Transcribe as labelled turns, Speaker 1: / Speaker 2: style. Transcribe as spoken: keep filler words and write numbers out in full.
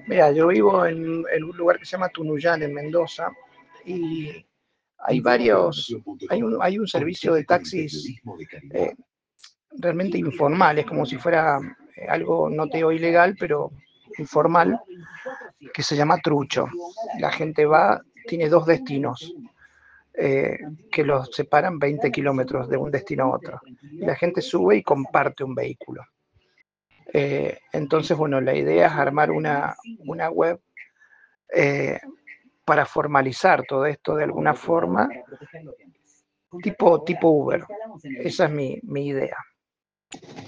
Speaker 1: Mira, yo vivo en, en un lugar que se llama Tunuyán, en Mendoza, y hay varios, hay un, hay un servicio de taxis eh, realmente informal, es como si fuera eh, algo, no te digo ilegal, pero informal, que se llama Trucho. La gente va, tiene dos destinos, eh, que los separan veinte kilómetros de un destino a otro. Y la gente sube y comparte un vehículo. Eh, entonces, bueno, la idea es armar una, una web eh, para formalizar todo esto de alguna forma, tipo, tipo Uber. Esa es mi, mi idea.